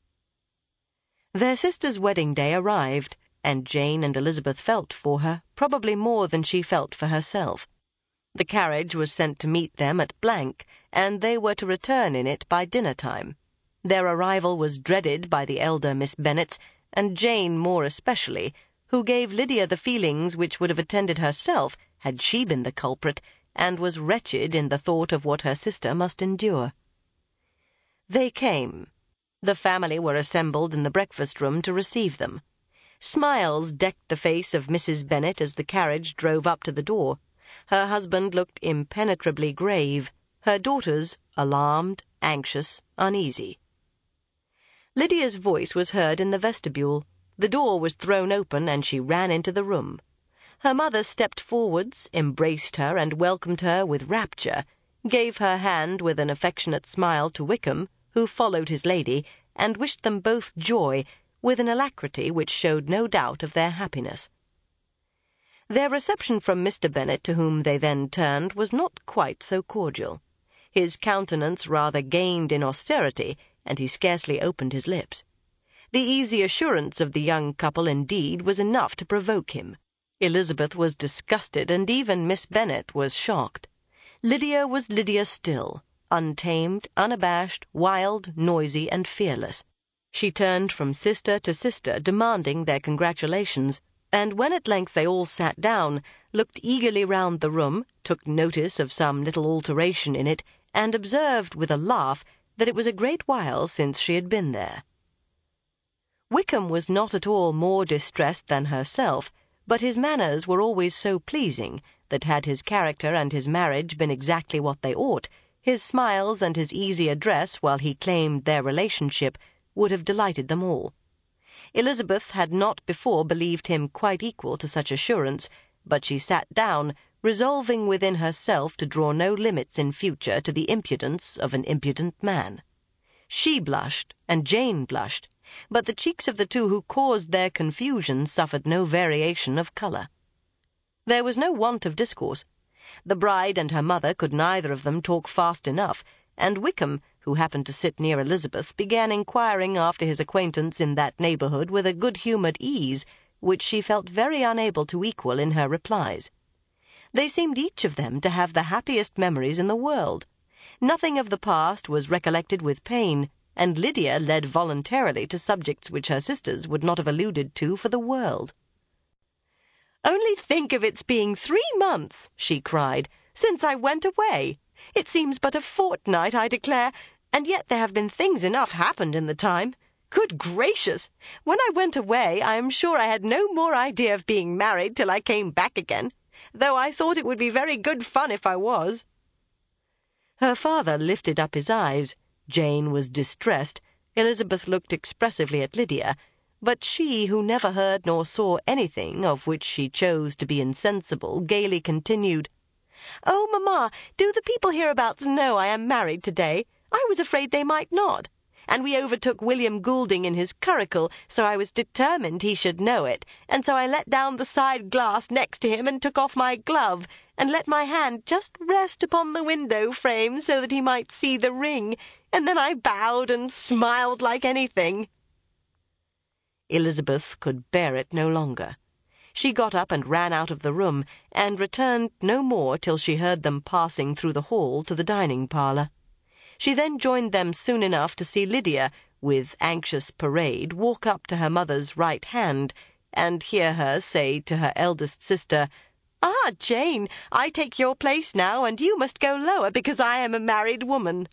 Their sister's wedding day arrived, and Jane and Elizabeth felt for her, probably more than she felt for herself. The carriage was sent to meet them at Blank, and they were to return in it by dinner-time. Their arrival was dreaded by the elder Miss Bennets, and Jane more especially, who gave Lydia the feelings which would have attended herself had she been the culprit, and was wretched in the thought of what her sister must endure. They came. The family were assembled in the breakfast-room to receive them. Smiles decked the face of Missus Bennet as the carriage drove up to the door. Her husband looked impenetrably grave, her daughters alarmed, anxious, uneasy. Lydia's voice was heard in the vestibule. The door was thrown open, and she ran into the room. Her mother stepped forwards, embraced her, and welcomed her with rapture, gave her hand with an affectionate smile to Wickham, who followed his lady, and wished them both joy, with an alacrity which showed no doubt of their happiness. Their reception from Mister Bennet, to whom they then turned, was not quite so cordial. His countenance rather gained in austerity, and he scarcely opened his lips. The easy assurance of the young couple, indeed, was enough to provoke him. Elizabeth was disgusted, and even Miss Bennet was shocked. Lydia was Lydia still, untamed, unabashed, wild, noisy, and fearless. She turned from sister to sister, demanding their congratulations, and when at length they all sat down, looked eagerly round the room, took notice of some little alteration in it, and observed with a laugh that it was a great while since she had been there. Wickham was not at all more distressed than herself, but his manners were always so pleasing that had his character and his marriage been exactly what they ought, his smiles and his easy address while he claimed their relationship would have delighted them all. Elizabeth had not before believed him quite equal to such assurance, but she sat down, resolving within herself to draw no limits in future to the impudence of an impudent man. She blushed, and Jane blushed, but the cheeks of the two who caused their confusion suffered no variation of colour. There was no want of discourse. The bride and her mother could neither of them talk fast enough, and Wickham, who happened to sit near Elizabeth, began inquiring after his acquaintance in that neighbourhood with a good-humoured ease, which she felt very unable to equal in her replies. They seemed each of them to have the happiest memories in the world. Nothing of the past was recollected with pain, and Lydia led voluntarily to subjects which her sisters would not have alluded to for the world. "Only think of its being three months," she cried, "since I went away. It seems but a fortnight, I declare, and yet there have been things enough happened in the time. Good gracious! When I went away, I am sure I had no more idea of being married till I came back again, though I thought it would be very good fun if I was." Her father lifted up his eyes. Jane was distressed. Elizabeth looked expressively at Lydia. But she, who never heard nor saw anything of which she chose to be insensible, gaily continued, "Oh, mamma, do the people hereabouts know I am married today? I was afraid they might not. And we overtook William Goulding in his curricle, so I was determined he should know it, and so I let down the side glass next to him and took off my glove, and let my hand just rest upon the window frame so that he might see the ring, and then I bowed and smiled like anything." Elizabeth could bear it no longer. She got up and ran out of the room, and returned no more till she heard them passing through the hall to the dining-parlour. She then joined them soon enough to see Lydia, with anxious parade, walk up to her mother's right hand, and hear her say to her eldest sister, "Ah, Jane, I take your place now, and you must go lower, because I am a married woman."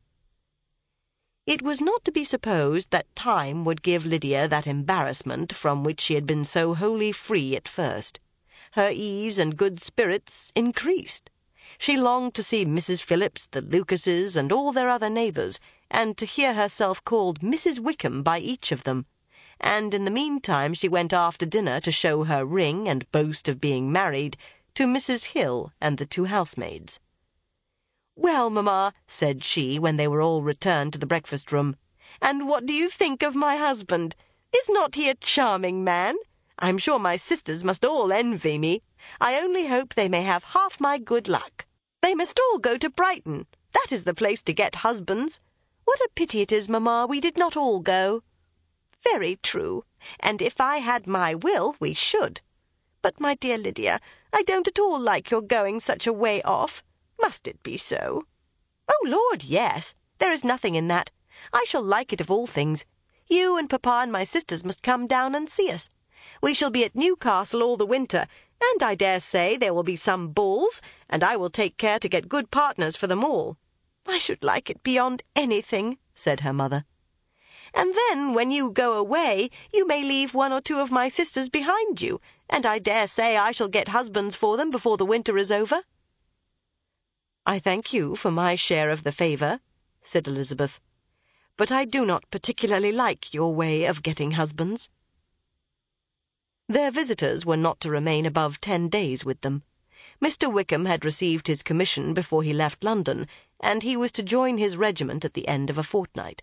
It was not to be supposed that time would give Lydia that embarrassment from which she had been so wholly free at first. Her ease and good spirits increased. She longed to see Missus Phillips, the Lucases, and all their other neighbours, and to hear herself called Missus Wickham by each of them. And in the meantime she went after dinner to show her ring and boast of being married to Missus Hill and the two housemaids. "Well, mamma," said she, when they were all returned to the breakfast-room, "and what do you think of my husband? Is not he a charming man? I'm sure my sisters must all envy me. I only hope they may have half my good luck. They must all go to Brighton. That is the place to get husbands. What a pity it is, mamma, we did not all go." "Very true, and if I had my will, we should. But, my dear Lydia, I don't at all like your going such a way off. Must it be so?" "Oh, Lord, yes. There is nothing in that. I shall like it of all things. You and papa and my sisters must come down and see us. We shall be at Newcastle all the winter, and I dare say there will be some balls, and I will take care to get good partners for them all. I should like it beyond anything," said her mother. "And then, when you go away, you may leave one or two of my sisters behind you, and I dare say I shall get husbands for them before the winter is over." "I thank you for my share of the favour," said Elizabeth, "but I do not particularly like your way of getting husbands." Their visitors were not to remain above ten days with them. Mister Wickham had received his commission before he left London, and he was to join his regiment at the end of a fortnight.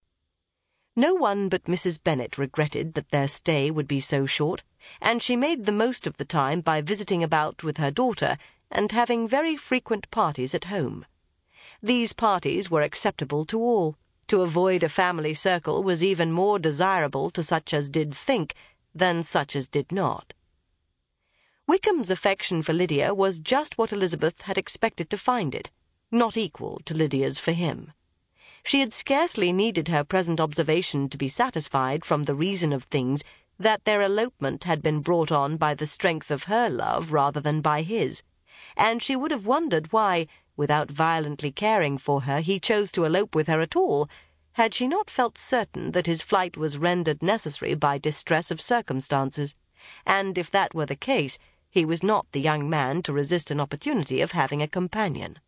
No one but Missus Bennet regretted that their stay would be so short, and she made the most of the time by visiting about with her daughter and having very frequent parties at home. These parties were acceptable to all. To avoid a family circle was even more desirable to such as did think than such as did not. Wickham's affection for Lydia was just what Elizabeth had expected to find it, not equal to Lydia's for him. She had scarcely needed her present observation to be satisfied from the reason of things that their elopement had been brought on by the strength of her love rather than by his, and she would have wondered why, without violently caring for her, he chose to elope with her at all, had she not felt certain that his flight was rendered necessary by distress of circumstances, and if that were the case, he was not the young man to resist an opportunity of having a companion.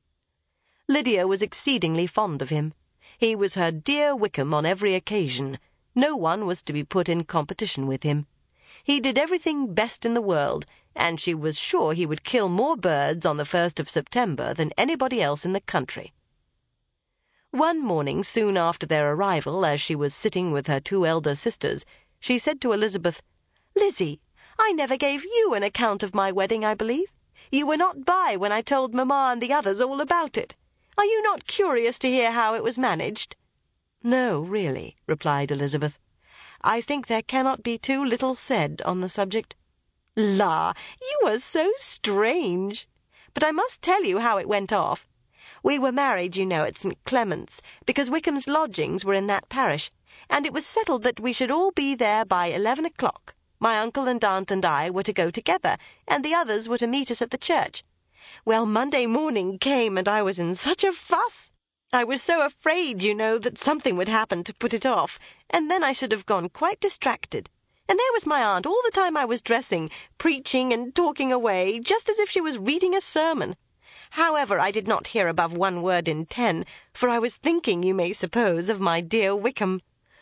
Lydia was exceedingly fond of him. He was her dear Wickham on every occasion. No one was to be put in competition with him. He did everything best in the world, and she was sure he would kill more birds on the first of September than anybody else in the country. One morning, soon after their arrival, as she was sitting with her two elder sisters, she said to Elizabeth, "Lizzie, I never gave you an account of my wedding, I believe. You were not by when I told mamma and the others all about it. Are you not curious to hear how it was managed?" "No, really," replied Elizabeth. "I think there cannot be too little said on the subject." "La, you are so strange. But I must tell you how it went off. We were married, you know, at Saint Clement's, because Wickham's lodgings were in that parish, and it was settled that we should all be there by eleven o'clock. My uncle and aunt and I were to go together, and the others were to meet us at the church. Well, Monday morning came, and I was in such a fuss. I was so afraid, you know, that something would happen to put it off, and then I should have gone quite distracted. And there was my aunt all the time I was dressing, preaching and talking away, just as if she was reading a sermon. However, I did not hear above one word in ten, for I was thinking, you may suppose, of my dear Wickham.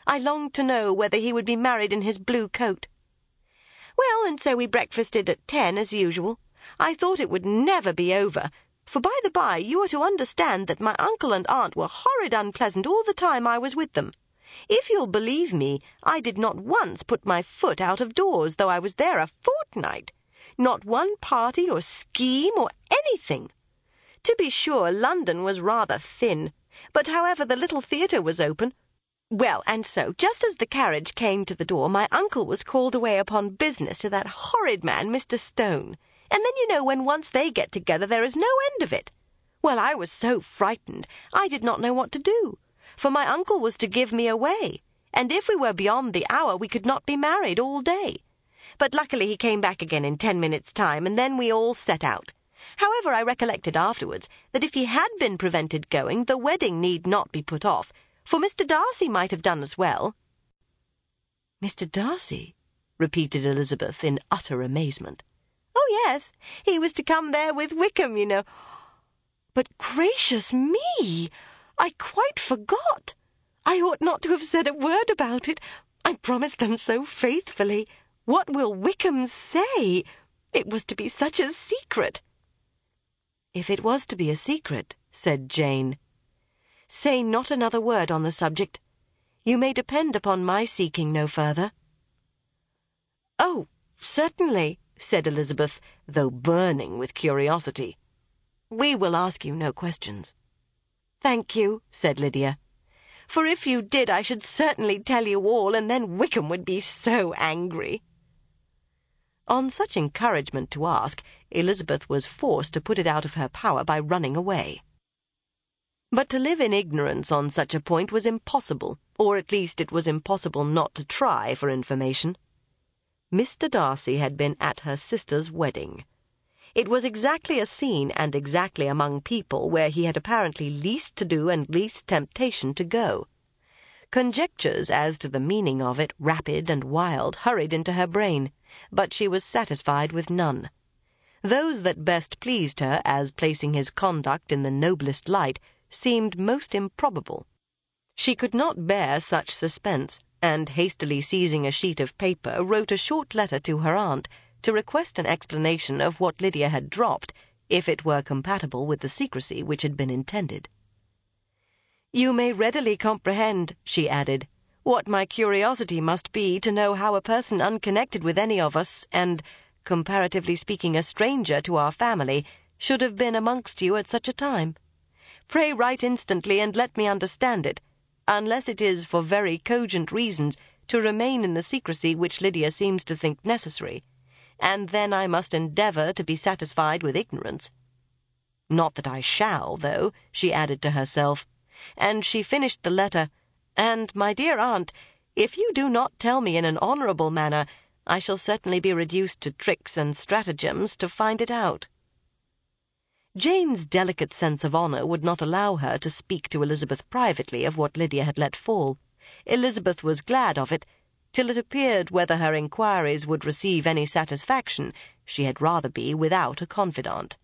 I longed to know whether he would be married in his blue coat. Well, and so we breakfasted at ten, as usual. I thought it would never be over, for by the by, you are to understand that my uncle and aunt were horrid unpleasant all the time I was with them. If you'll believe me, I did not once put my foot out of doors, though I was there a fortnight. Not one party or scheme or anything. To be sure, London was rather thin, but however the little theatre was open. Well, and so, just as the carriage came to the door, my uncle was called away upon business to that horrid man, Mister Stone. And then, you know, when once they get together, there is no end of it. Well, I was so frightened, I did not know what to do, for my uncle was to give me away, and if we were beyond the hour, we could not be married all day. But luckily he came back again in ten minutes' time, and then we all set out. However, I recollected afterwards that if he had been prevented going, the wedding need not be put off, for Mister Darcy might have done as well.
Mister Darcy? Repeated Elizabeth in utter amazement.
Oh, yes, he was to come there with Wickham, you know.
But gracious me! I quite forgot. I ought not to have said a word about it. I promised them so faithfully. What will Wickham say? It was to be such a secret. If it was to be a secret, said Jane, say not another word on the subject. You may depend upon my seeking no further. Oh, certainly, said Elizabeth, though burning with curiosity. We will ask you no questions. Thank you, said Lydia. For if you did, I should certainly tell you all, and then Wickham would be so angry. On such encouragement to ask, Elizabeth was forced to put it out of her power by running away. But to live in ignorance on such a point was impossible, or at least it was impossible not to try for information. Mister Darcy had been at her sister's wedding. It was exactly a scene and exactly among people where he had apparently least to do and least temptation to go. Conjectures as to the meaning of it, rapid and wild, hurried into her brain, but she was satisfied with none. Those that best pleased her, as placing his conduct in the noblest light, seemed most improbable. She could not bear such suspense, and hastily seizing a sheet of paper, wrote a short letter to her aunt to request an explanation of what Lydia had dropped, if it were compatible with the secrecy which had been intended. You may readily comprehend, she added, what my curiosity must be to know how a person unconnected with any of us, and, comparatively speaking, a stranger to our family, should have been amongst you at such a time. Pray write instantly, and let me understand it, unless it is for very cogent reasons to remain in the secrecy which Lydia seems to think necessary, and then I must endeavour to be satisfied with ignorance. Not that I shall, though, she added to herself, and she finished the letter, and, my dear aunt, if you do not tell me in an honourable manner, I shall certainly be reduced to tricks and stratagems to find it out. Jane's delicate sense of honour would not allow her to speak to Elizabeth privately of what Lydia had let fall. Elizabeth was glad of it, till it appeared whether her inquiries would receive any satisfaction. She had rather be without a confidant.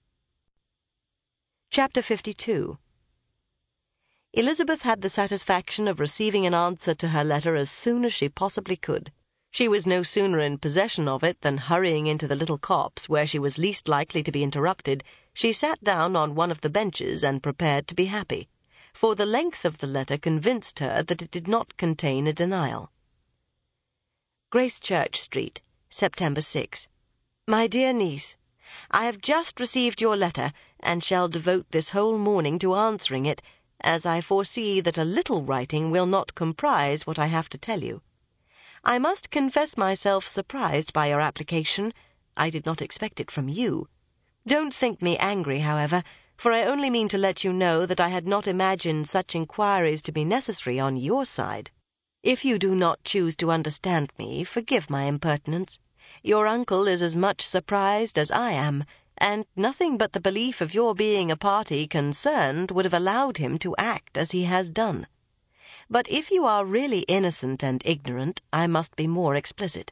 Chapter fifty-two. Elizabeth had the satisfaction of receiving an answer to her letter as soon as she possibly could. She was no sooner in possession of it than, hurrying into the little copse where she was least likely to be interrupted, she sat down on one of the benches and prepared to be happy, for the length of the letter convinced her that it did not contain a denial. Gracechurch Street, September sixth. My dear niece, I have just received your letter, and shall devote this whole morning to answering it, as I foresee that a little writing will not comprise what I have to tell you. I must confess myself surprised by your application. I did not expect it from you. Don't think me angry, however, for I only mean to let you know that I had not imagined such inquiries to be necessary on your side. If you do not choose to understand me, forgive my impertinence. Your uncle is as much surprised as I am, and nothing but the belief of your being a party concerned would have allowed him to act as he has done. But if you are really innocent and ignorant, I must be more explicit.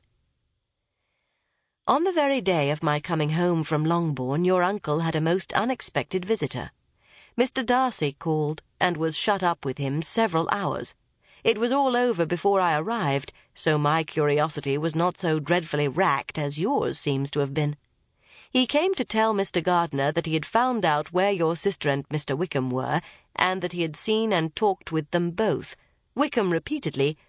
On the very day of my coming home from Longbourn, your uncle had a most unexpected visitor. Mister Darcy called, and was shut up with him several hours.
It was all over before I arrived, so my curiosity was not so dreadfully racked as yours seems to have been. He came to tell Mister Gardiner that he had found out where your sister and Mister Wickham were, and that he had seen and talked with them both, Wickham repeatedly,